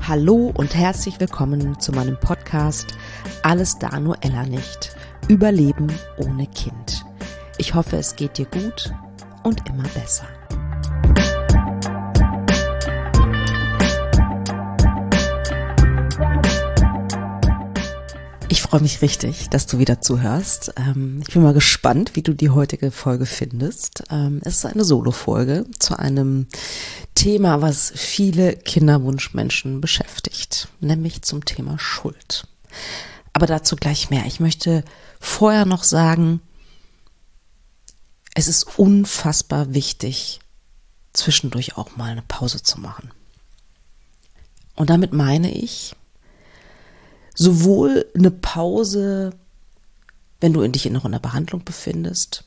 Hallo und herzlich willkommen zu meinem Podcast Alles da nur Ella nicht. Überleben ohne Kind. Ich hoffe, es geht dir gut und immer besser. Ich freue mich richtig, dass du wieder zuhörst. Ich bin mal gespannt, wie du die heutige Folge findest. Es ist eine Solo-Folge zu einem Thema, was viele Kinderwunschmenschen beschäftigt, nämlich zum Thema Schuld. Aber dazu gleich mehr. Ich möchte vorher noch sagen, es ist unfassbar wichtig, zwischendurch auch mal eine Pause zu machen. Und damit meine ich, sowohl eine Pause, wenn du dich noch in der Behandlung befindest,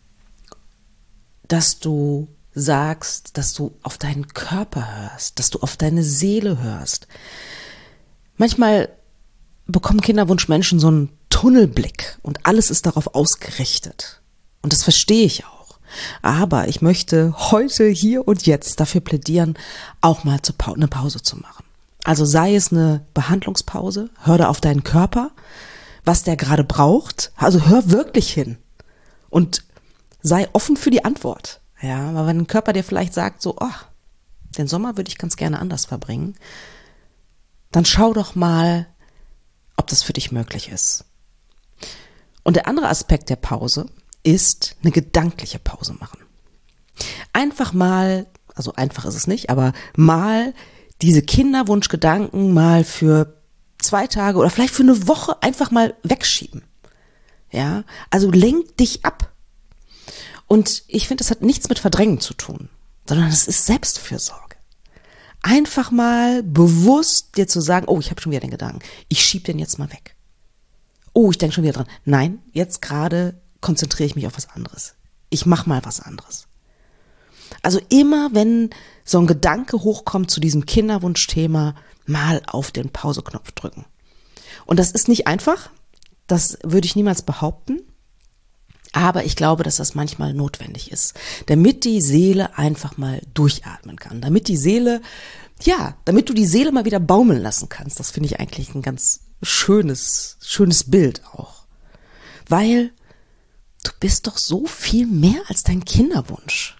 dass du sagst, dass du auf deinen Körper hörst, dass du auf deine Seele hörst. Manchmal bekommen Kinderwunschmenschen so einen Tunnelblick und alles ist darauf ausgerichtet. Und das verstehe ich auch. Aber ich möchte heute, hier und jetzt dafür plädieren, auch mal eine Pause zu machen. Also sei es eine Behandlungspause, hör da auf deinen Körper, was der gerade braucht. Also hör wirklich hin und sei offen für die Antwort. Ja, weil wenn ein Körper dir vielleicht sagt so, den Sommer würde ich ganz gerne anders verbringen, dann schau doch mal, ob das für dich möglich ist. Und der andere Aspekt der Pause ist eine gedankliche Pause machen. Einfach mal, also einfach ist es nicht, aber mal diese Kinderwunschgedanken mal für 2 Tage oder vielleicht für eine Woche einfach mal wegschieben. Ja, also lenk dich ab. Und ich finde, das hat nichts mit Verdrängen zu tun, sondern es ist Selbstfürsorge. Einfach mal bewusst dir zu sagen, ich habe schon wieder den Gedanken, ich schiebe den jetzt mal weg. Ich denke schon wieder dran. Nein, jetzt gerade konzentriere ich mich auf was anderes. Ich mache mal was anderes. Also immer, wenn so ein Gedanke hochkommt zu diesem Kinderwunschthema, mal auf den Pauseknopf drücken. Und das ist nicht einfach, das würde ich niemals behaupten, aber ich glaube, dass das manchmal notwendig ist, damit die Seele einfach mal durchatmen kann, damit du die Seele mal wieder baumeln lassen kannst. Das finde ich eigentlich ein ganz schönes Bild auch. Weil du bist doch so viel mehr als dein Kinderwunsch.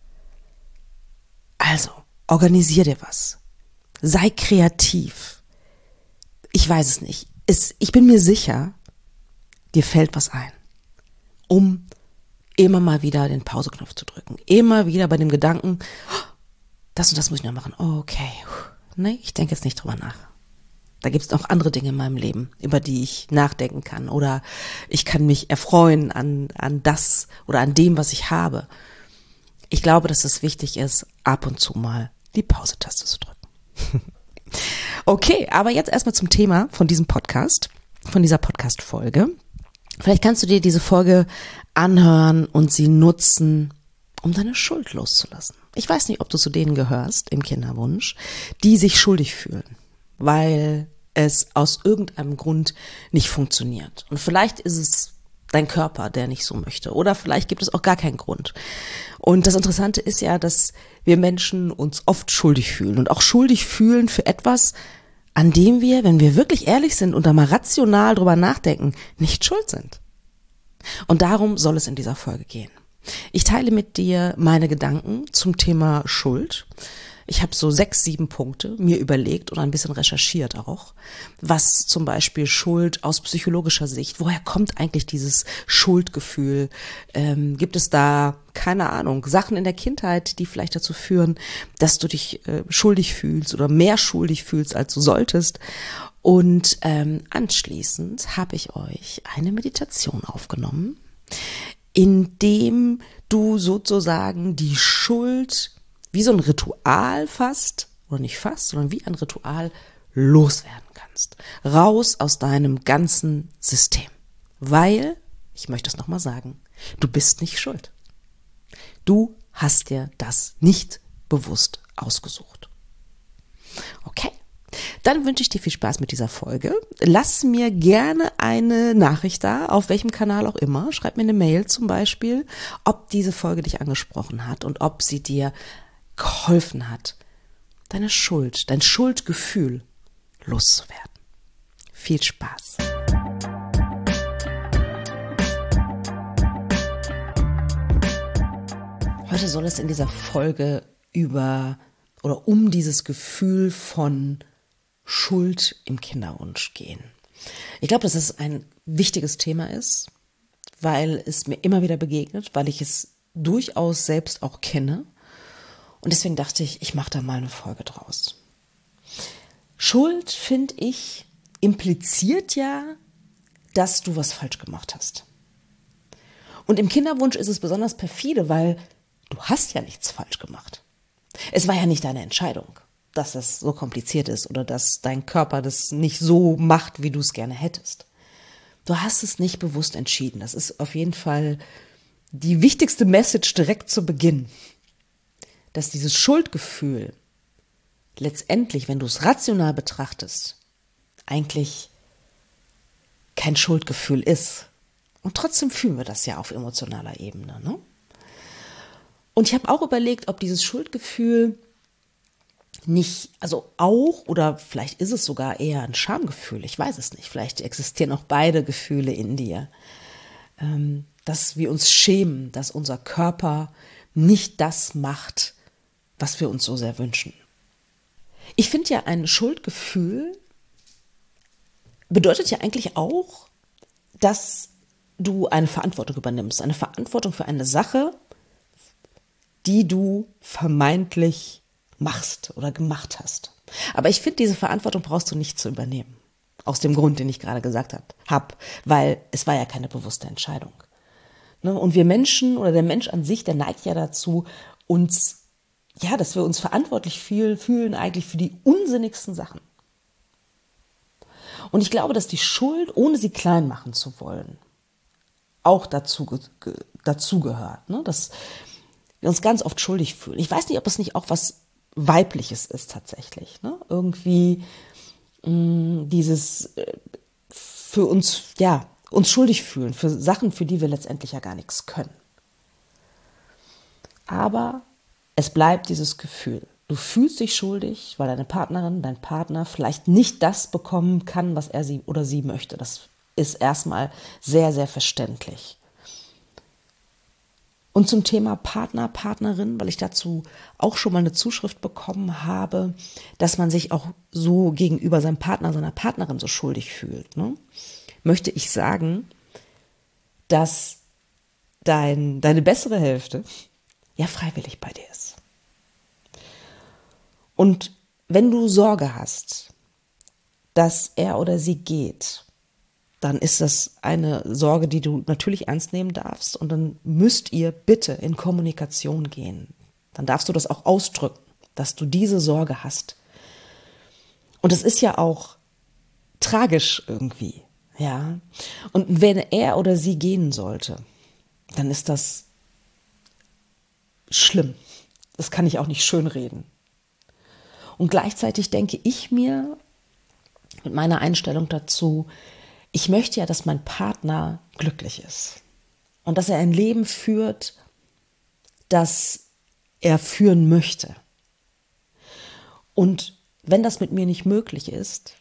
Also, organisier dir was. Sei kreativ. Ich weiß es nicht. Ich bin mir sicher, dir fällt was ein, um immer mal wieder den Pauseknopf zu drücken. Immer wieder bei dem Gedanken, das und das muss ich noch machen. Okay, nee, ich denke jetzt nicht drüber nach. Da gibt es noch andere Dinge in meinem Leben, über die ich nachdenken kann. Oder ich kann mich erfreuen an das oder an dem, was ich habe. Ich glaube, dass es wichtig ist, ab und zu mal die Pause-Taste zu drücken. Okay, aber jetzt erstmal zum Thema von diesem Podcast, von dieser Podcast-Folge. Vielleicht kannst du dir diese Folge anhören und sie nutzen, um deine Schuld loszulassen. Ich weiß nicht, ob du zu denen gehörst im Kinderwunsch, die sich schuldig fühlen, weil es aus irgendeinem Grund nicht funktioniert. Und vielleicht ist es dein Körper, der nicht so möchte. Oder vielleicht gibt es auch gar keinen Grund. Und das Interessante ist ja, dass wir Menschen uns oft schuldig fühlen. Und auch schuldig fühlen für etwas, an dem wir, wenn wir wirklich ehrlich sind und da mal rational drüber nachdenken, nicht schuld sind. Und darum soll es in dieser Folge gehen. Ich teile mit dir meine Gedanken zum Thema Schuld. Ich habe so 6, 7 Punkte mir überlegt und ein bisschen recherchiert auch, was zum Beispiel Schuld aus psychologischer Sicht, woher kommt eigentlich dieses Schuldgefühl? Gibt es da, keine Ahnung, Sachen in der Kindheit, die vielleicht dazu führen, dass du dich schuldig fühlst oder mehr schuldig fühlst, als du solltest? Und anschließend habe ich euch eine Meditation aufgenommen, in dem du sozusagen die Schuld wie so ein Ritual sondern wie ein Ritual loswerden kannst. Raus aus deinem ganzen System. Weil, ich möchte es nochmal sagen, du bist nicht schuld. Du hast dir das nicht bewusst ausgesucht. Okay, dann wünsche ich dir viel Spaß mit dieser Folge. Lass mir gerne eine Nachricht da, auf welchem Kanal auch immer. Schreib mir eine Mail zum Beispiel, ob diese Folge dich angesprochen hat und ob sie dir geholfen hat, deine Schuld, dein Schuldgefühl loszuwerden. Viel Spaß! Heute soll es in dieser Folge um dieses Gefühl von Schuld im Kinderwunsch gehen. Ich glaube, dass es ein wichtiges Thema ist, weil es mir immer wieder begegnet, weil ich es durchaus selbst auch kenne. Und deswegen dachte ich, ich mache da mal eine Folge draus. Schuld, finde ich, impliziert ja, dass du was falsch gemacht hast. Und im Kinderwunsch ist es besonders perfide, weil du hast ja nichts falsch gemacht. Es war ja nicht deine Entscheidung, dass es so kompliziert ist oder dass dein Körper das nicht so macht, wie du es gerne hättest. Du hast es nicht bewusst entschieden. Das ist auf jeden Fall die wichtigste Message direkt zu Beginn. Dass dieses Schuldgefühl letztendlich, wenn du es rational betrachtest, eigentlich kein Schuldgefühl ist. Und trotzdem fühlen wir das ja auf emotionaler Ebene, ne? Und ich habe auch überlegt, ob dieses Schuldgefühl nicht, also auch, oder vielleicht ist es sogar eher ein Schamgefühl, ich weiß es nicht, vielleicht existieren auch beide Gefühle in dir, dass wir uns schämen, dass unser Körper nicht das macht, was wir uns so sehr wünschen. Ich finde ja, ein Schuldgefühl bedeutet ja eigentlich auch, dass du eine Verantwortung übernimmst, eine Verantwortung für eine Sache, die du vermeintlich machst oder gemacht hast. Aber ich finde, diese Verantwortung brauchst du nicht zu übernehmen. Aus dem Grund, den ich gerade gesagt habe, weil es war ja keine bewusste Entscheidung. Und wir Menschen oder der Mensch an sich, der neigt ja dazu, dass wir uns verantwortlich fühlen eigentlich für die unsinnigsten Sachen. Und ich glaube, dass die Schuld, ohne sie klein machen zu wollen, auch dazu gehört, ne? Dass wir uns ganz oft schuldig fühlen. Ich weiß nicht, ob es nicht auch was Weibliches ist tatsächlich, ne? Irgendwie dieses für uns schuldig fühlen, für Sachen, für die wir letztendlich ja gar nichts können. Aber es bleibt dieses Gefühl. Du fühlst dich schuldig, weil deine Partnerin, dein Partner vielleicht nicht das bekommen kann, was er sie oder sie möchte. Das ist erstmal sehr, sehr verständlich. Und zum Thema Partner, Partnerin, weil ich dazu auch schon mal eine Zuschrift bekommen habe, dass man sich auch so gegenüber seinem Partner, seiner Partnerin so schuldig fühlt, ne? Möchte ich sagen, dass deine bessere Hälfte ja freiwillig bei dir ist. Und wenn du Sorge hast, dass er oder sie geht, dann ist das eine Sorge, die du natürlich ernst nehmen darfst, und dann müsst ihr bitte in Kommunikation gehen. Dann darfst du das auch ausdrücken, dass du diese Sorge hast. Und es ist ja auch tragisch irgendwie, ja. Und wenn er oder sie gehen sollte, dann ist das schlimm. Das kann ich auch nicht schönreden. Und gleichzeitig denke ich mir mit meiner Einstellung dazu, ich möchte ja, dass mein Partner glücklich ist und dass er ein Leben führt, das er führen möchte. Und wenn das mit mir nicht möglich ist,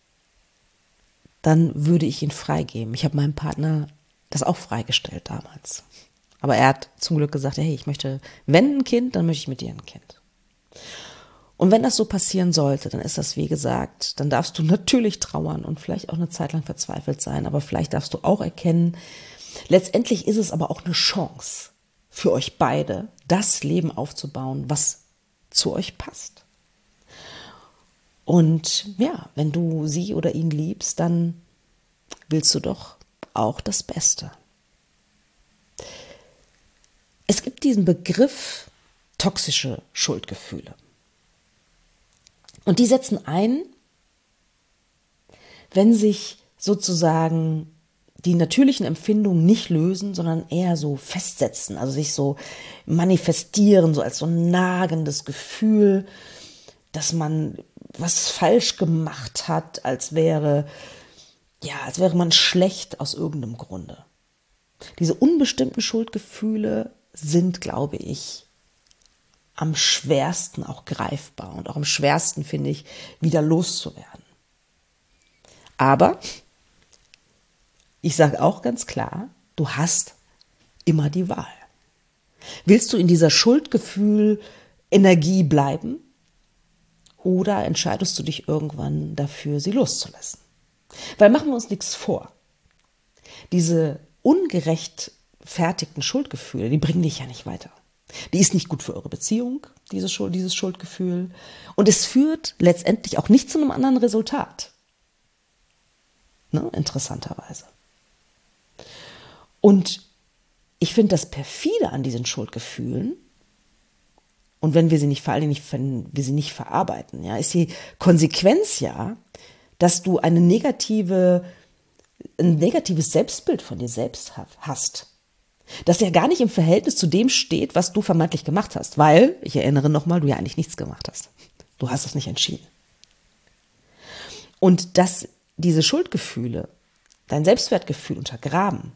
dann würde ich ihn freigeben. Ich habe meinem Partner das auch freigestellt damals. Aber er hat zum Glück gesagt, hey, ich möchte, wenn ein Kind, dann möchte ich mit dir ein Kind. Und wenn das so passieren sollte, dann ist das, wie gesagt, dann darfst du natürlich trauern und vielleicht auch eine Zeit lang verzweifelt sein, aber vielleicht darfst du auch erkennen, letztendlich ist es aber auch eine Chance für euch beide, das Leben aufzubauen, was zu euch passt. Und ja, wenn du sie oder ihn liebst, dann willst du doch auch das Beste. Es gibt diesen Begriff toxische Schuldgefühle. Und die setzen ein, wenn sich sozusagen die natürlichen Empfindungen nicht lösen, sondern eher so festsetzen, also sich so manifestieren, so als so ein nagendes Gefühl, dass man was falsch gemacht hat, als wäre man schlecht aus irgendeinem Grunde. Diese unbestimmten Schuldgefühle sind, glaube ich, am schwersten auch greifbar und auch am schwersten, finde ich, wieder loszuwerden. Aber ich sage auch ganz klar, du hast immer die Wahl. Willst du in dieser Schuldgefühl-Energie bleiben oder entscheidest du dich irgendwann dafür, sie loszulassen? Weil machen wir uns nichts vor. Diese ungerechtfertigten Schuldgefühle, die bringen dich ja nicht weiter. Die ist nicht gut für eure Beziehung, dieses Schuldgefühl. Und es führt letztendlich auch nicht zu einem anderen Resultat. Ne? Interessanterweise. Und ich finde das perfide an diesen Schuldgefühlen, und wenn wir sie nicht, vor allen Dingen wenn wir sie nicht verarbeiten, ja, ist die Konsequenz ja, dass du ein negatives Selbstbild von dir selbst hast. Das ja gar nicht im Verhältnis zu dem steht, was du vermeintlich gemacht hast. Weil, ich erinnere nochmal, du ja eigentlich nichts gemacht hast. Du hast es nicht entschieden. Und dass diese Schuldgefühle dein Selbstwertgefühl untergraben,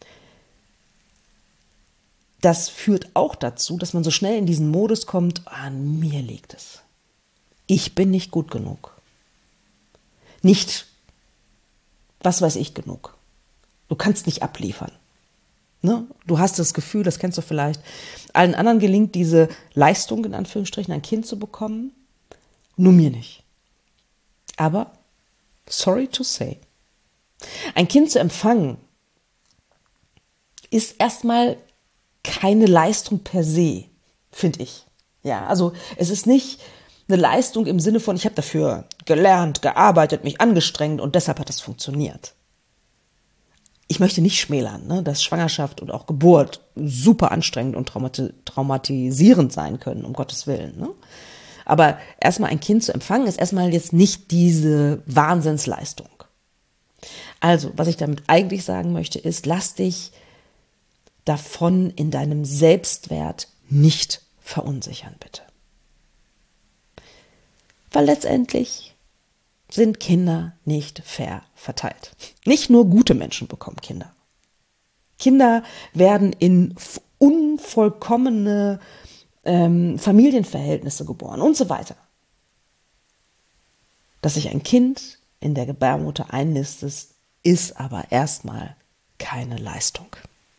das führt auch dazu, dass man so schnell in diesen Modus kommt, an mir liegt es. Ich bin nicht gut genug. Nicht, was weiß ich, genug. Du kannst nicht abliefern. Ne? Du hast das Gefühl, das kennst du vielleicht, allen anderen gelingt diese Leistung, in Anführungsstrichen, ein Kind zu bekommen, nur mir nicht. Aber, sorry to say, ein Kind zu empfangen, ist erstmal keine Leistung per se, finde ich. Ja, also es ist nicht eine Leistung im Sinne von, ich habe dafür gelernt, gearbeitet, mich angestrengt und deshalb hat es funktioniert. Ich möchte nicht schmälern, ne, dass Schwangerschaft und auch Geburt super anstrengend und traumatisierend sein können, um Gottes Willen. Ne? Aber erstmal ein Kind zu empfangen, ist erstmal jetzt nicht diese Wahnsinnsleistung. Also, was ich damit eigentlich sagen möchte, ist, lass dich davon in deinem Selbstwert nicht verunsichern, bitte. Weil letztendlich sind Kinder nicht fair verteilt. Nicht nur gute Menschen bekommen Kinder. Kinder werden in unvollkommene Familienverhältnisse geboren und so weiter. Dass sich ein Kind in der Gebärmutter einnistet, ist aber erstmal keine Leistung.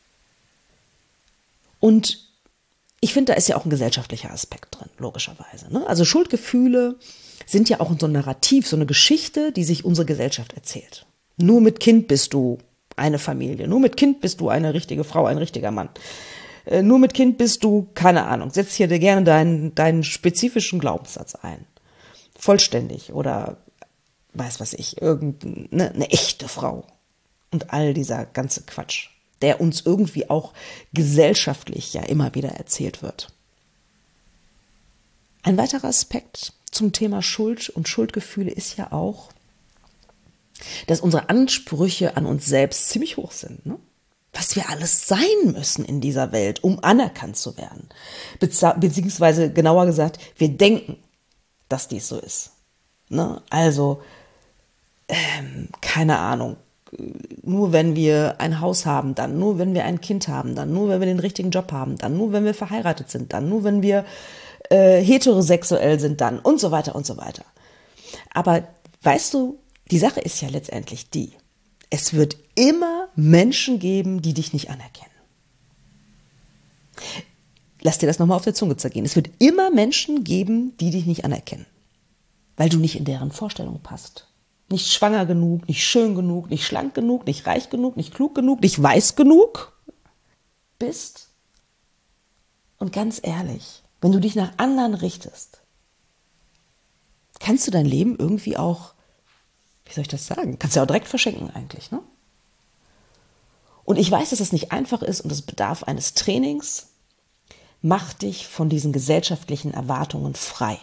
Und ich finde, da ist ja auch ein gesellschaftlicher Aspekt drin, logischerweise. Ne? Also Schuldgefühle sind ja auch so ein Narrativ, so eine Geschichte, die sich unsere Gesellschaft erzählt. Nur mit Kind bist du eine Familie. Nur mit Kind bist du eine richtige Frau, ein richtiger Mann. Nur mit Kind bist du, keine Ahnung, setz hier dir gerne deinen spezifischen Glaubenssatz ein. Vollständig oder weiß was ich, eine echte Frau. Und all dieser ganze Quatsch, der uns irgendwie auch gesellschaftlich ja immer wieder erzählt wird. Ein weiterer Aspekt zum Thema Schuld und Schuldgefühle ist ja auch, dass unsere Ansprüche an uns selbst ziemlich hoch sind. Ne? Was wir alles sein müssen in dieser Welt, um anerkannt zu werden. Beziehungsweise genauer gesagt, wir denken, dass dies so ist. Ne? Also, keine Ahnung, nur wenn wir ein Haus haben, dann nur wenn wir ein Kind haben, dann nur wenn wir den richtigen Job haben, dann nur wenn wir verheiratet sind, dann nur wenn wir heterosexuell sind, dann und so weiter und so weiter. Aber weißt du, die Sache ist ja letztendlich die, es wird immer Menschen geben, die dich nicht anerkennen. Lass dir das nochmal auf der Zunge zergehen. Es wird immer Menschen geben, die dich nicht anerkennen, weil du nicht in deren Vorstellung passt. Nicht schwanger genug, nicht schön genug, nicht schlank genug, nicht reich genug, nicht klug genug, nicht weiß genug bist. Und ganz ehrlich, wenn du dich nach anderen richtest, kannst du dein Leben irgendwie auch, wie soll ich das sagen, kannst du ja auch direkt verschenken eigentlich, ne? Und ich weiß, dass es nicht einfach ist und es bedarf eines Trainings. Mach dich von diesen gesellschaftlichen Erwartungen frei.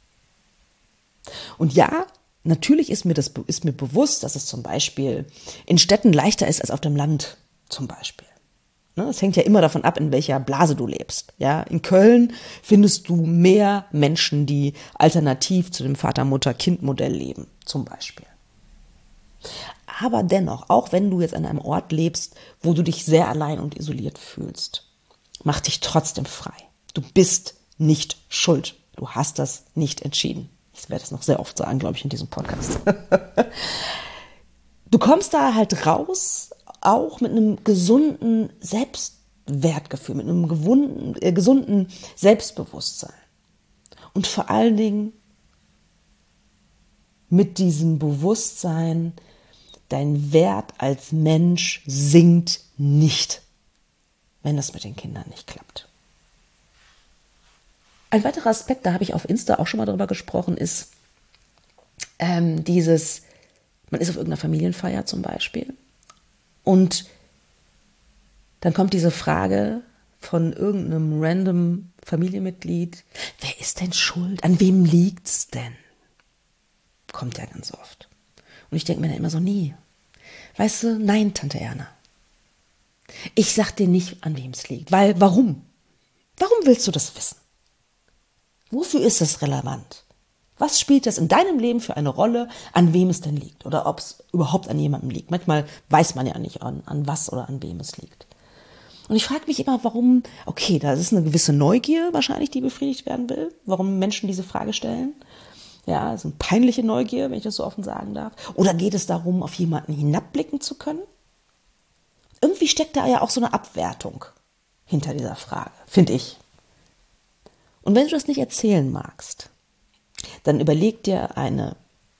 Und ja, natürlich ist mir bewusst, dass es zum Beispiel in Städten leichter ist als auf dem Land zum Beispiel. Es hängt ja immer davon ab, in welcher Blase du lebst. Ja, in Köln findest du mehr Menschen, die alternativ zu dem Vater-Mutter-Kind-Modell leben, zum Beispiel. Aber dennoch, auch wenn du jetzt an einem Ort lebst, wo du dich sehr allein und isoliert fühlst, mach dich trotzdem frei. Du bist nicht schuld. Du hast das nicht entschieden. Ich werde das noch sehr oft sagen, glaube ich, in diesem Podcast. Du kommst da halt raus, auch mit einem gesunden Selbstwertgefühl, mit einem gesunden Selbstbewusstsein. Und vor allen Dingen mit diesem Bewusstsein, dein Wert als Mensch sinkt nicht, wenn das mit den Kindern nicht klappt. Ein weiterer Aspekt, da habe ich auf Insta auch schon mal drüber gesprochen, ist man ist auf irgendeiner Familienfeier zum Beispiel und dann kommt diese Frage von irgendeinem random Familienmitglied, wer ist denn schuld? An wem liegt's denn? Kommt ja ganz oft. Und ich denke mir dann immer so, nee. Weißt du, nein, Tante Erna. Ich sag dir nicht, an wem es liegt. Weil, warum? Warum willst du das wissen? Wofür ist das relevant? Was spielt das in deinem Leben für eine Rolle, an wem es denn liegt? Oder ob es überhaupt an jemandem liegt? Manchmal weiß man ja nicht, an was oder an wem es liegt. Und ich frage mich immer, warum, okay, da ist eine gewisse Neugier wahrscheinlich, die befriedigt werden will, warum Menschen diese Frage stellen. Ja, das ist eine peinliche Neugier, wenn ich das so offen sagen darf. Oder geht es darum, auf jemanden hinabblicken zu können? Irgendwie steckt da ja auch so eine Abwertung hinter dieser Frage, finde ich. Und wenn du das nicht erzählen magst, dann überleg dir eine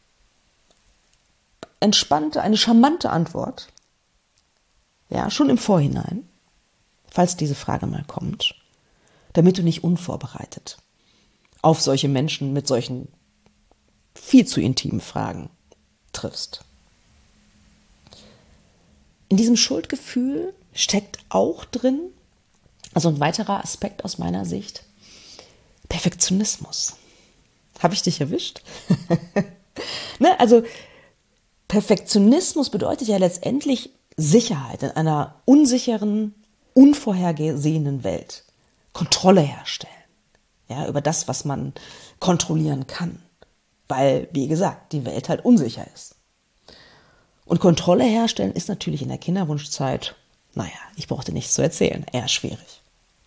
entspannte, eine charmante Antwort, ja, schon im Vorhinein, falls diese Frage mal kommt, damit du nicht unvorbereitet auf solche Menschen mit solchen viel zu intimen Fragen triffst. In diesem Schuldgefühl steckt auch drin, also ein weiterer Aspekt aus meiner Sicht, Perfektionismus. Habe ich dich erwischt? Ne, also Perfektionismus bedeutet ja letztendlich Sicherheit in einer unsicheren, unvorhergesehenen Welt. Kontrolle herstellen, ja, über das, was man kontrollieren kann. Weil, wie gesagt, die Welt halt unsicher ist. Und Kontrolle herstellen ist natürlich in der Kinderwunschzeit, naja, ich brauchte nichts zu erzählen, eher schwierig.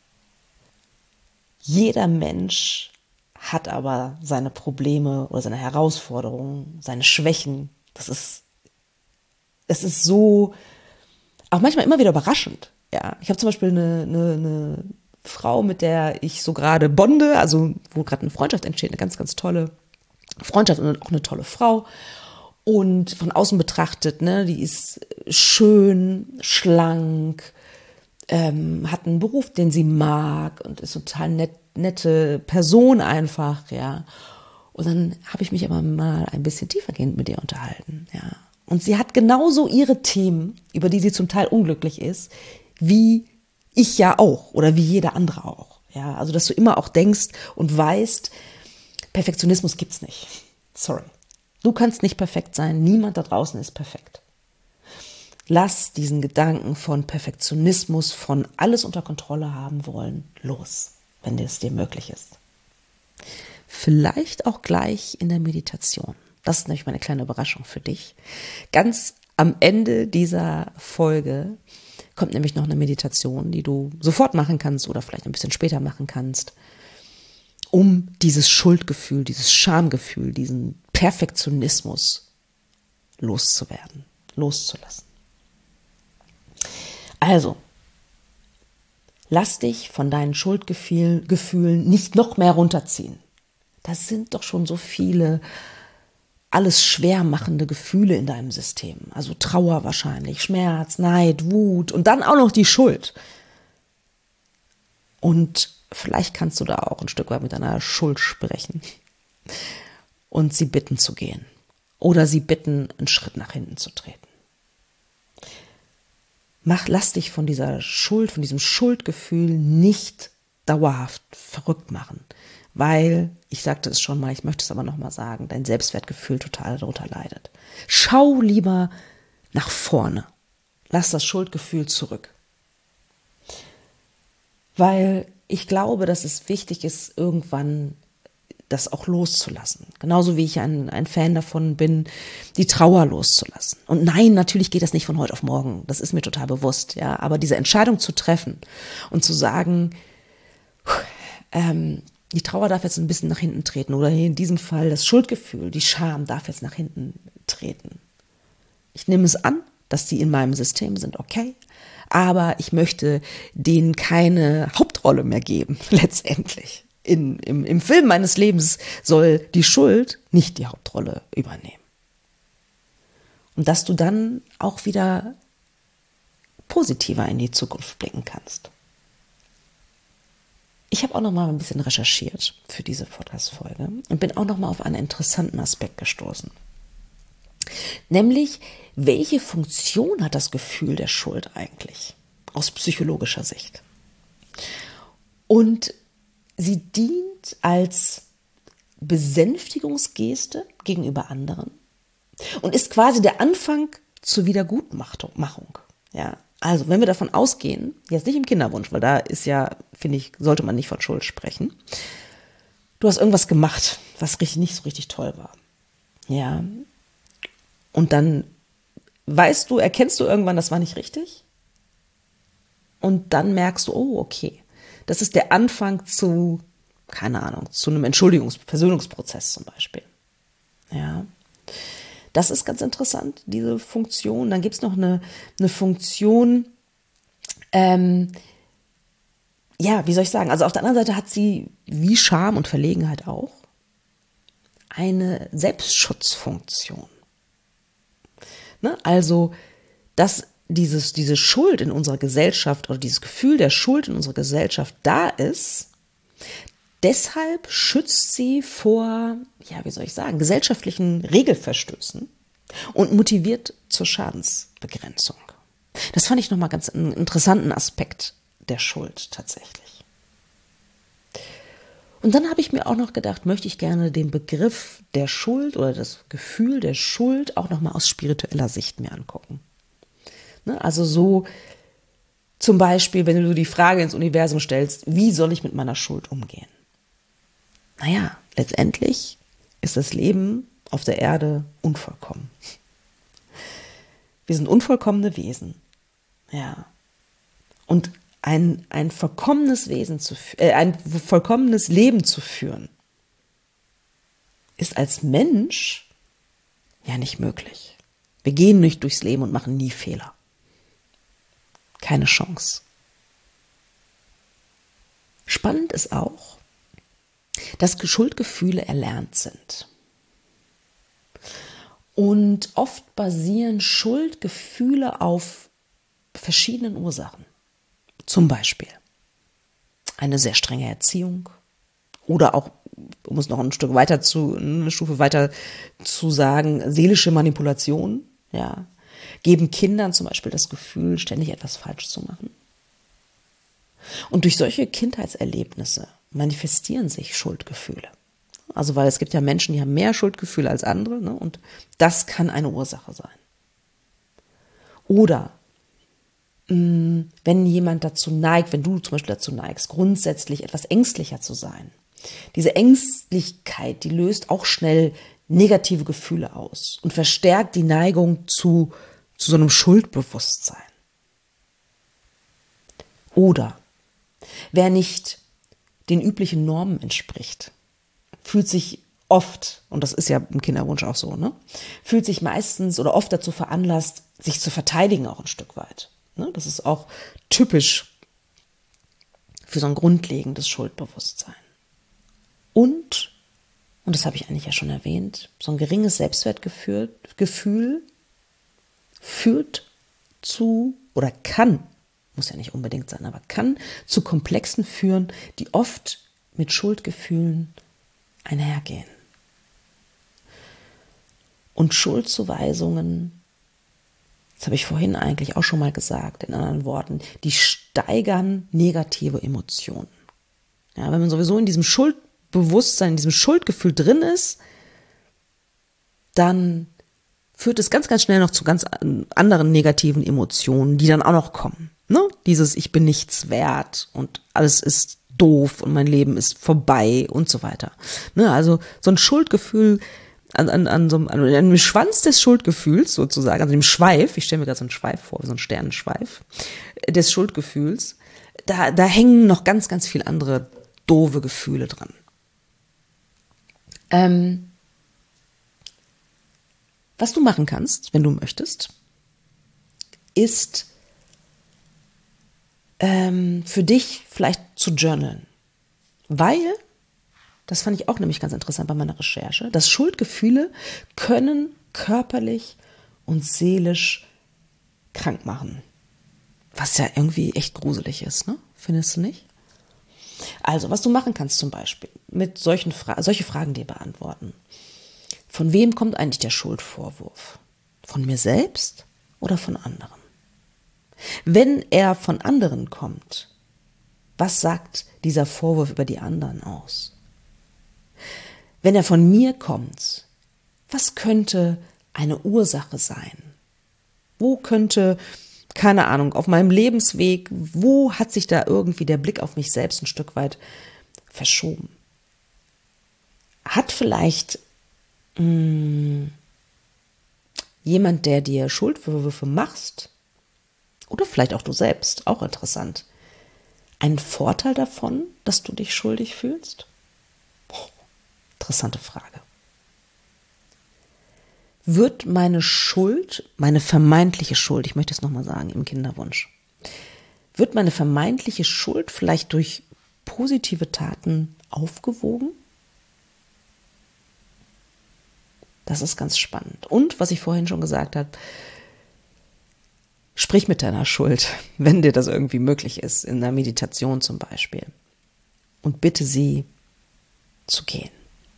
Jeder Mensch hat aber seine Probleme oder seine Herausforderungen, seine Schwächen. Es ist so, auch manchmal immer wieder überraschend. Ja, ich habe zum Beispiel eine Frau, mit der ich so gerade bonde, also wo gerade eine Freundschaft entsteht, eine ganz, ganz tolle Freundschaft und auch eine tolle Frau. Und von außen betrachtet, ne, die ist schön, schlank, hat einen Beruf, den sie mag und ist total nette Person einfach, ja. Und dann habe ich mich aber mal ein bisschen tiefergehend mit ihr unterhalten, ja. Und sie hat genauso ihre Themen, über die sie zum Teil unglücklich ist, wie ich ja auch oder wie jeder andere auch, ja. Also, dass du immer auch denkst und weißt, Perfektionismus gibt's nicht. Sorry. Du kannst nicht perfekt sein, niemand da draußen ist perfekt. Lass diesen Gedanken von Perfektionismus, von alles unter Kontrolle haben wollen, los, wenn es dir möglich ist. Vielleicht auch gleich in der Meditation. Das ist nämlich meine kleine Überraschung für dich. Ganz am Ende dieser Folge kommt nämlich noch eine Meditation, die du sofort machen kannst oder vielleicht ein bisschen später machen kannst, um dieses Schuldgefühl, dieses Schamgefühl, diesen Perfektionismus loszulassen. Also, lass dich von deinen Schuldgefühlen nicht noch mehr runterziehen. Das sind doch schon so viele alles schwer machende Gefühle in deinem System. Also Trauer wahrscheinlich, Schmerz, Neid, Wut und dann auch noch die Schuld. Und vielleicht kannst du da auch ein Stück weit mit deiner Schuld sprechen und sie bitten zu gehen oder sie bitten, einen Schritt nach hinten zu treten. Lass dich von dieser Schuld, von diesem Schuldgefühl nicht dauerhaft verrückt machen, weil, ich sagte es schon mal, ich möchte es aber nochmal sagen, dein Selbstwertgefühl total darunter leidet. Schau lieber nach vorne. Lass das Schuldgefühl zurück. Weil ich glaube, dass es wichtig ist, irgendwann das auch loszulassen. Genauso wie ich ein Fan davon bin, die Trauer loszulassen. Und nein, natürlich geht das nicht von heute auf morgen. Das ist mir total bewusst, ja. Aber diese Entscheidung zu treffen und zu sagen, Die Trauer darf jetzt ein bisschen nach hinten treten oder in diesem Fall das Schuldgefühl, die Scham darf jetzt nach hinten treten. Ich nehme es an, dass die in meinem System sind, okay, aber ich möchte denen keine Hauptrolle mehr geben, letztendlich. Im Film meines Lebens soll die Schuld nicht die Hauptrolle übernehmen. Und dass du dann auch wieder positiver in die Zukunft blicken kannst. Ich habe auch noch mal ein bisschen recherchiert für diese Podcast-Folge und bin auch noch mal auf einen interessanten Aspekt gestoßen. Nämlich, welche Funktion hat das Gefühl der Schuld eigentlich aus psychologischer Sicht? Und sie dient als Besänftigungsgeste gegenüber anderen und ist quasi der Anfang zur Wiedergutmachung. Ja, also wenn wir davon ausgehen, jetzt nicht im Kinderwunsch, weil da ist ja, finde ich, sollte man nicht von Schuld sprechen. Du hast irgendwas gemacht, was nicht so richtig toll war. Ja. Und dann erkennst du irgendwann, das war nicht richtig. Und dann merkst du, oh, okay, das ist der Anfang zu, keine Ahnung, zu einem Versöhnungsprozess zum Beispiel. Ja. Das ist ganz interessant, diese Funktion. Dann gibt es noch eine Funktion, wie soll ich sagen, also auf der anderen Seite hat sie, wie Scham und Verlegenheit auch, eine Selbstschutzfunktion. Ne? Also, dass diese Schuld in unserer Gesellschaft oder dieses Gefühl der Schuld in unserer Gesellschaft da ist, deshalb schützt sie vor, gesellschaftlichen Regelverstößen und motiviert zur Schadensbegrenzung. Das fand ich nochmal ganz einen interessanten Aspekt der Schuld tatsächlich. Und dann habe ich mir auch noch gedacht, möchte ich gerne den Begriff der Schuld oder das Gefühl der Schuld auch nochmal aus spiritueller Sicht mir angucken. Ne? Also so zum Beispiel, wenn du die Frage ins Universum stellst, wie soll ich mit meiner Schuld umgehen? Naja, letztendlich ist das Leben auf der Erde unvollkommen. Wir sind unvollkommene Wesen. Ja. Und ein vollkommenes Leben zu führen, ist als Mensch ja nicht möglich. Wir gehen nicht durchs Leben und machen nie Fehler. Keine Chance. Spannend ist auch, dass Schuldgefühle erlernt sind. Und oft basieren Schuldgefühle auf verschiedenen Ursachen. Zum Beispiel eine sehr strenge Erziehung oder auch, um es noch eine Stufe weiter zu sagen, seelische Manipulation, ja, geben Kindern zum Beispiel das Gefühl, ständig etwas falsch zu machen. Und durch solche Kindheitserlebnisse manifestieren sich Schuldgefühle. Also weil es gibt ja Menschen, die haben mehr Schuldgefühle als andere, ne? Und das kann eine Ursache sein. Oder wenn du zum Beispiel dazu neigst, grundsätzlich etwas ängstlicher zu sein. Diese Ängstlichkeit, die löst auch schnell negative Gefühle aus und verstärkt die Neigung zu so einem Schuldbewusstsein. Oder wer nicht den üblichen Normen entspricht, fühlt sich oft, und das ist ja im Kinderwunsch auch so, ne, fühlt sich meistens oder oft dazu veranlasst, sich zu verteidigen auch ein Stück weit. Ne? Das ist auch typisch für so ein grundlegendes Schuldbewusstsein. Und das habe ich eigentlich ja schon erwähnt, so ein geringes Selbstwertgefühl führt zu, oder kann, muss ja nicht unbedingt sein, aber kann zu Komplexen führen, die oft mit Schuldgefühlen einhergehen. Und Schuldzuweisungen, das habe ich vorhin eigentlich auch schon mal gesagt, in anderen Worten, die steigern negative Emotionen. Ja, wenn man sowieso in diesem Schuldbewusstsein, in diesem Schuldgefühl drin ist, dann führt es ganz, ganz schnell noch zu ganz anderen negativen Emotionen, die dann auch noch kommen. Ne? Dieses Ich bin nichts wert und alles ist doof und mein Leben ist vorbei und so weiter. Ne? Also so ein Schuldgefühl an dem Schwanz des Schuldgefühls sozusagen, also dem Schweif, ich stelle mir gerade so einen Schweif vor, so einen Sternenschweif des Schuldgefühls, da hängen noch ganz, ganz viele andere doofe Gefühle dran. Was du machen kannst, wenn du möchtest, ist für dich vielleicht zu journalen. Weil, das fand ich auch nämlich ganz interessant bei meiner Recherche, dass Schuldgefühle können körperlich und seelisch krank machen. Was ja irgendwie echt gruselig ist, ne? Findest du nicht? Also, was du machen kannst zum Beispiel, mit solche Fragen dir beantworten. Von wem kommt eigentlich der Schuldvorwurf? Von mir selbst oder von anderen? Wenn er von anderen kommt, was sagt dieser Vorwurf über die anderen aus? Wenn er von mir kommt, was könnte eine Ursache sein? Wo könnte, keine Ahnung, auf meinem Lebensweg, wo hat sich da irgendwie der Blick auf mich selbst ein Stück weit verschoben? Hat vielleicht jemand, der dir Schuldvorwürfe macht, oder vielleicht auch du selbst, auch interessant, einen Vorteil davon, dass du dich schuldig fühlst? Interessante Frage. Wird meine Schuld, meine vermeintliche Schuld, ich möchte es nochmal sagen, im Kinderwunsch, wird meine vermeintliche Schuld vielleicht durch positive Taten aufgewogen? Das ist ganz spannend. Und, was ich vorhin schon gesagt habe, sprich mit deiner Schuld, wenn dir das irgendwie möglich ist, in einer Meditation zum Beispiel. Und bitte sie zu gehen.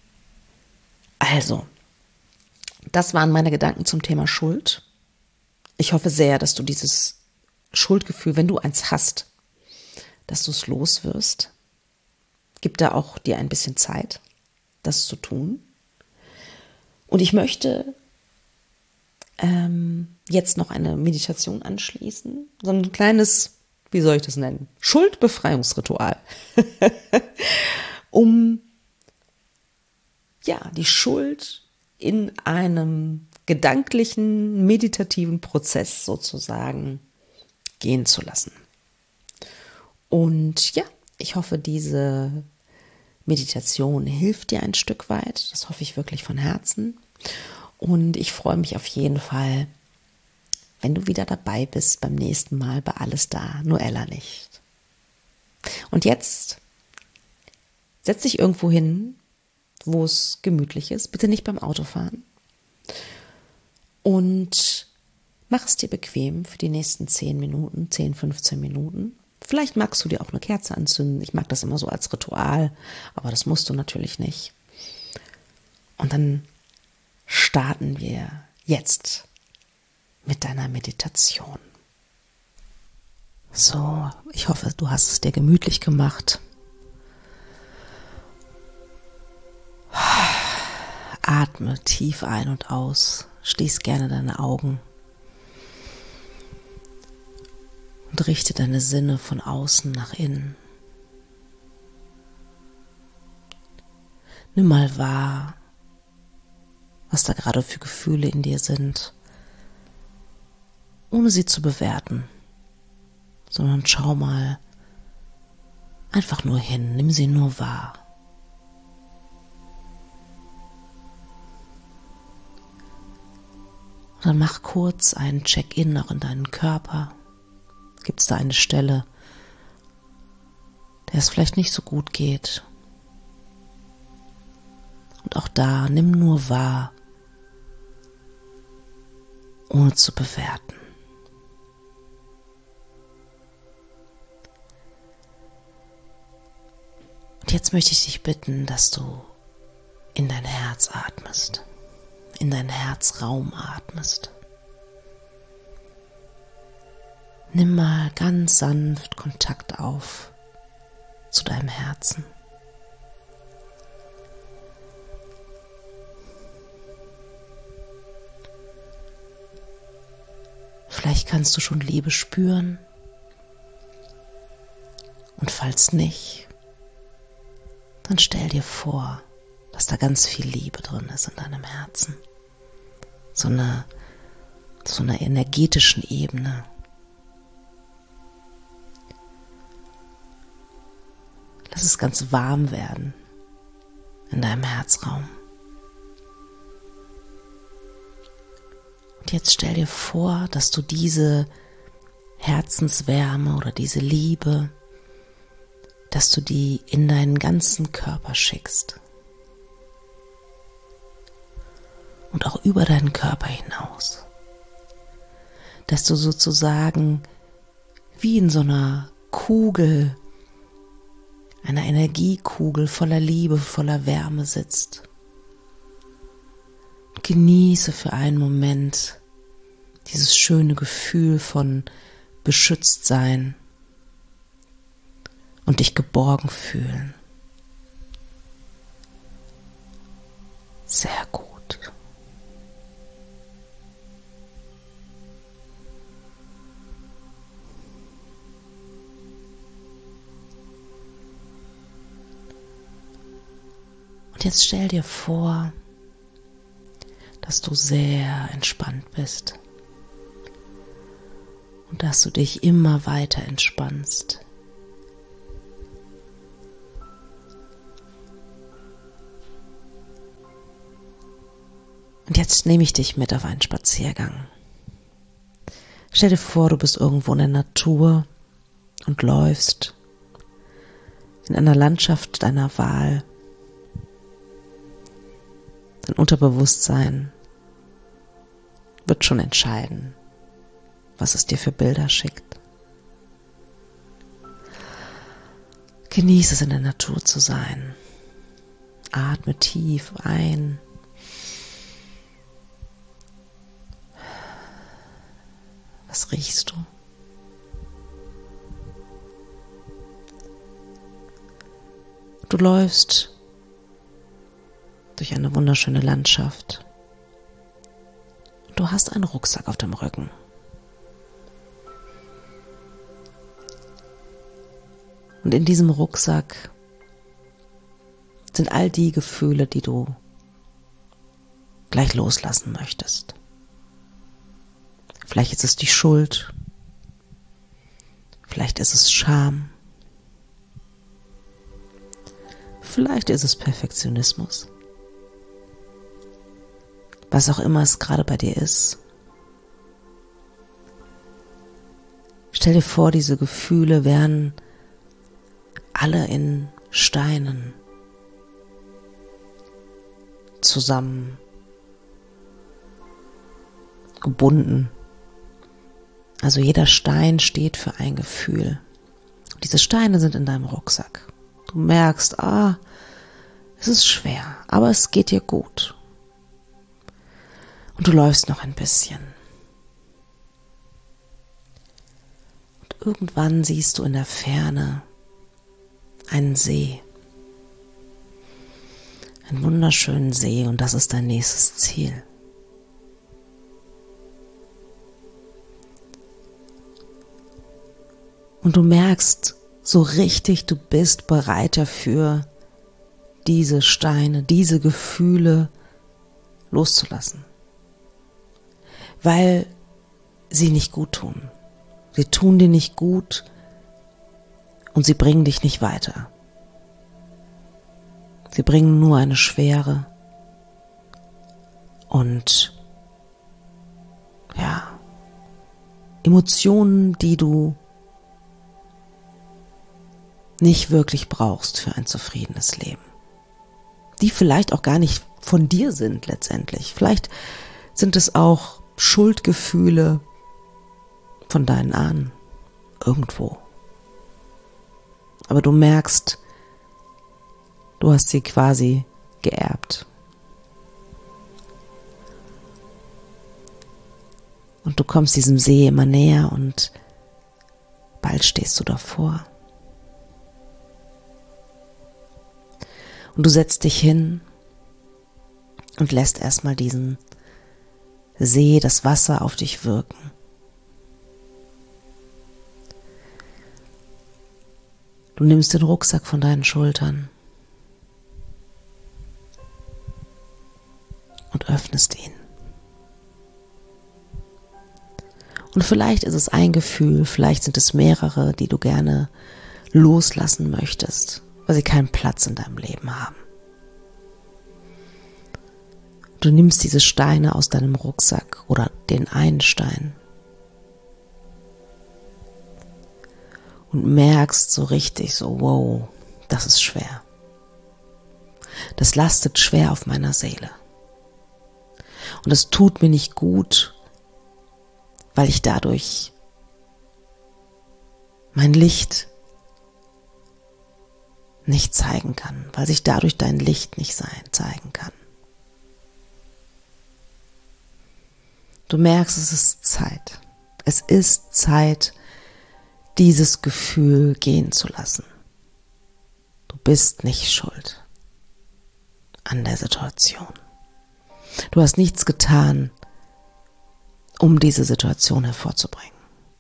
Also, das waren meine Gedanken zum Thema Schuld. Ich hoffe sehr, dass du dieses Schuldgefühl, wenn du eins hast, dass du es los wirst. Gib da auch dir ein bisschen Zeit, das zu tun. Und ich möchte jetzt noch eine Meditation anschließen. So ein kleines, wie soll ich das nennen? Schuldbefreiungsritual. Um die Schuld in einem gedanklichen, meditativen Prozess sozusagen gehen zu lassen. Und ich hoffe, diese Meditation hilft dir ein Stück weit. Das hoffe ich wirklich von Herzen. Und ich freue mich auf jeden Fall, wenn du wieder dabei bist beim nächsten Mal bei Alles da, nur Ella nicht. Und jetzt setz dich irgendwo hin, wo es gemütlich ist. Bitte nicht beim Autofahren. Und mach es dir bequem für die nächsten 10, 15 Minuten. Vielleicht magst du dir auch eine Kerze anzünden. Ich mag das immer so als Ritual, aber das musst du natürlich nicht. Und dann starten wir jetzt mit deiner Meditation. So, ich hoffe, du hast es dir gemütlich gemacht. Atme tief ein und aus. Schließ gerne deine Augen. Und richte deine Sinne von außen nach innen. Nimm mal wahr, was da gerade für Gefühle in dir sind, ohne sie zu bewerten, sondern schau mal einfach nur hin, nimm sie nur wahr. Und dann mach kurz einen Check-in auch in deinen Körper. Gibt es da eine Stelle, der es vielleicht nicht so gut geht? Und auch da nimm nur wahr, ohne zu bewerten. Und jetzt möchte ich dich bitten, dass du in dein Herz atmest, in deinen Herzraum atmest. Nimm mal ganz sanft Kontakt auf zu deinem Herzen. Vielleicht kannst du schon Liebe spüren. Und falls nicht, dann stell dir vor, dass da ganz viel Liebe drin ist in deinem Herzen. So einer energetischen Ebene. Lass es ganz warm werden in deinem Herzraum. Jetzt stell dir vor, dass du diese Herzenswärme oder diese Liebe, dass du die in deinen ganzen Körper schickst. Und auch über deinen Körper hinaus. Dass du sozusagen wie in so einer Kugel, einer Energiekugel voller Liebe, voller Wärme sitzt. Genieße für einen Moment dieses schöne Gefühl von Beschütztsein und dich geborgen fühlen. Sehr gut. Und jetzt stell dir vor, dass du sehr entspannt bist und dass du dich immer weiter entspannst. Und jetzt nehme ich dich mit auf einen Spaziergang. Stell dir vor, du bist irgendwo in der Natur und läufst in einer Landschaft deiner Wahl. Dein Unterbewusstsein wird schon entscheiden, was es dir für Bilder schickt. Genieße es, in der Natur zu sein. Atme tief ein. Was riechst du? Du läufst durch eine wunderschöne Landschaft. Du hast einen Rucksack auf dem Rücken. Und in diesem Rucksack sind all die Gefühle, die du gleich loslassen möchtest. Vielleicht ist es die Schuld, vielleicht ist es Scham, vielleicht ist es Perfektionismus. Was auch immer es gerade bei dir ist. Stell dir vor, diese Gefühle wären alle in Steinen zusammen gebunden. Also jeder Stein steht für ein Gefühl. Diese Steine sind in deinem Rucksack. Du merkst, es ist schwer, aber es geht dir gut. Und du läufst noch ein bisschen. Und irgendwann siehst du in der Ferne einen See. Einen wunderschönen See, und das ist dein nächstes Ziel. Und du merkst so richtig, du bist bereit dafür, diese Steine, diese Gefühle loszulassen. Weil sie nicht gut tun. Sie tun dir nicht gut und sie bringen dich nicht weiter. Sie bringen nur eine Schwere und Emotionen, die du nicht wirklich brauchst für ein zufriedenes Leben. Die vielleicht auch gar nicht von dir sind letztendlich. Vielleicht sind es auch Schuldgefühle von deinen Ahnen irgendwo. Aber du merkst, du hast sie quasi geerbt. Und du kommst diesem See immer näher und bald stehst du davor. Und du setzt dich hin und lässt erstmal diesen See, das Wasser auf dich wirken. Du nimmst den Rucksack von deinen Schultern und öffnest ihn. Und vielleicht ist es ein Gefühl, vielleicht sind es mehrere, die du gerne loslassen möchtest, weil sie keinen Platz in deinem Leben haben. Du nimmst diese Steine aus deinem Rucksack oder den einen Stein und merkst so richtig so, wow, das ist schwer. Das lastet schwer auf meiner Seele. Und es tut mir nicht gut, weil ich dadurch mein Licht nicht zeigen kann, weil sich dadurch dein Licht nicht zeigen kann. Du merkst, es ist Zeit. Es ist Zeit, dieses Gefühl gehen zu lassen. Du bist nicht schuld an der Situation. Du hast nichts getan, um diese Situation hervorzubringen.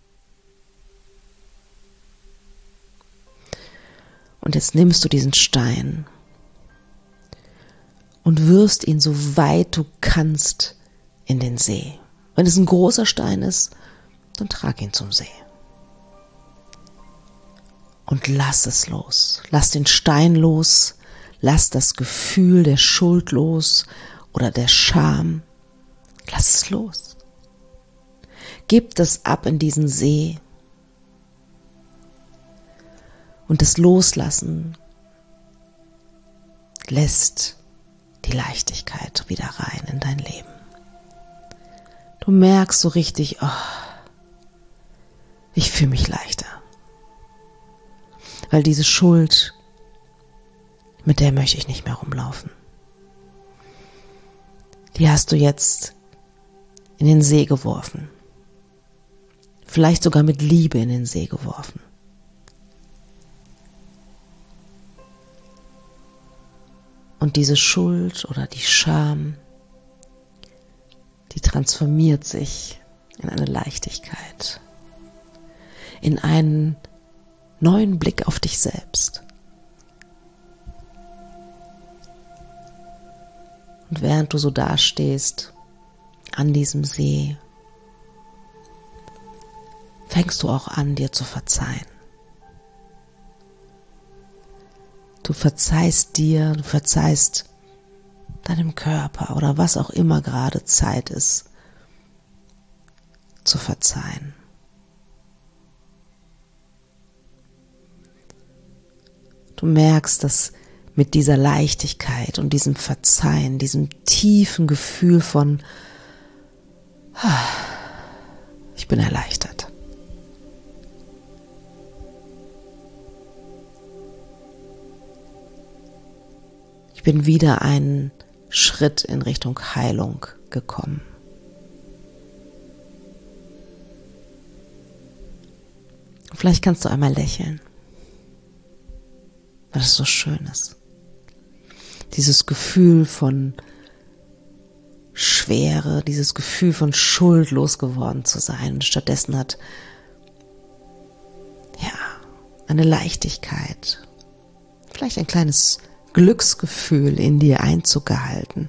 Und jetzt nimmst du diesen Stein und wirfst ihn so weit du kannst in den See. Wenn es ein großer Stein ist, dann trag ihn zum See. Und lass es los. Lass den Stein los. Lass das Gefühl der Schuld los oder der Scham. Lass es los. Gib das ab in diesen See. Und das Loslassen lässt die Leichtigkeit wieder rein in dein Leben. Du merkst so richtig, oh, ich fühle mich leichter. Weil diese Schuld, mit der möchte ich nicht mehr rumlaufen. Die hast du jetzt in den See geworfen. Vielleicht sogar mit Liebe in den See geworfen. Und diese Schuld oder die Scham, die transformiert sich in eine Leichtigkeit, in einen neuen Blick auf dich selbst. Und während du so dastehst an diesem See, fängst du auch an, dir zu verzeihen. Du verzeihst dir, du verzeihst deinem Körper oder was auch immer gerade Zeit ist, zu verzeihen. Du merkst, dass mit dieser Leichtigkeit und diesem Verzeihen, diesem tiefen Gefühl von ich bin erleichtert. Ich bin wieder einen Schritt in Richtung Heilung gekommen. Vielleicht kannst du einmal lächeln, weil es so schön ist. Dieses Gefühl von Schwere, dieses Gefühl von Schuld losgeworden zu sein. Und stattdessen hat eine Leichtigkeit, vielleicht ein kleines Glücksgefühl in dir Einzug gehalten.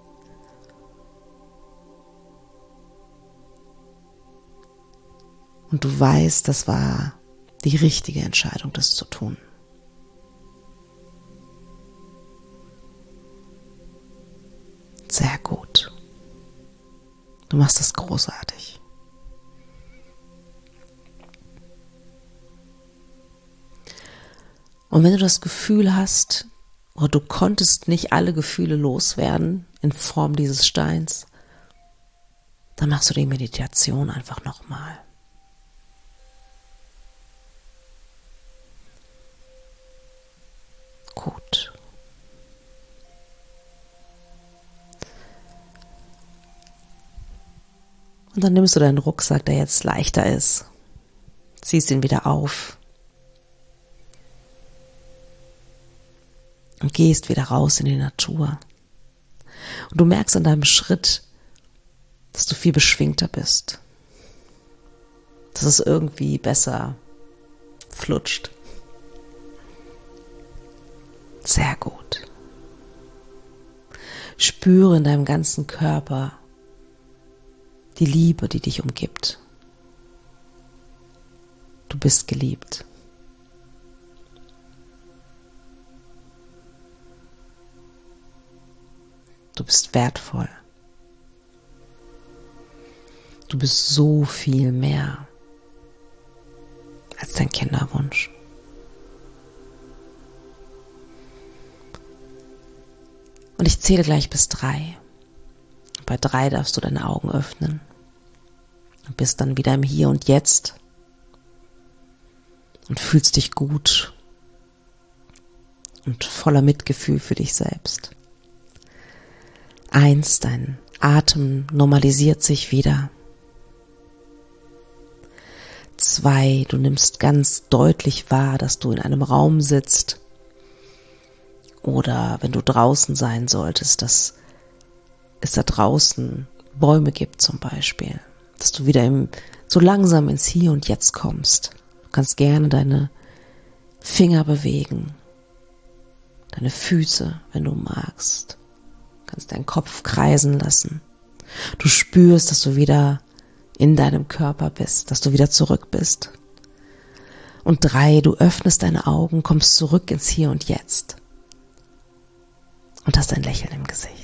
Und du weißt, das war die richtige Entscheidung, das zu tun. Sehr gut. Du machst das großartig. Und wenn du das Gefühl hast, oder du konntest nicht alle Gefühle loswerden in Form dieses Steins, dann machst du die Meditation einfach nochmal. Gut. Und dann nimmst du deinen Rucksack, der jetzt leichter ist, ziehst ihn wieder auf und gehst wieder raus in die Natur. Und du merkst an deinem Schritt, dass du viel beschwingter bist, dass es irgendwie besser flutscht. Sehr gut. Spüre in deinem ganzen Körper die Liebe, die dich umgibt. Du bist geliebt. Du bist wertvoll. Du bist so viel mehr als dein Kinderwunsch. Und ich zähle gleich bis 3. Bei 3 darfst du deine Augen öffnen. Du bist dann wieder im Hier und Jetzt und fühlst dich gut und voller Mitgefühl für dich selbst. 1, dein Atem normalisiert sich wieder. 2, du nimmst ganz deutlich wahr, dass du in einem Raum sitzt oder wenn du draußen sein solltest, dass es da draußen Bäume gibt zum Beispiel, dass du wieder so langsam ins Hier und Jetzt kommst. Du kannst gerne deine Finger bewegen, deine Füße, wenn du magst. Du kannst deinen Kopf kreisen lassen. Du spürst, dass du wieder in deinem Körper bist, dass du wieder zurück bist. Und 3, du öffnest deine Augen, kommst zurück ins Hier und Jetzt und hast ein Lächeln im Gesicht.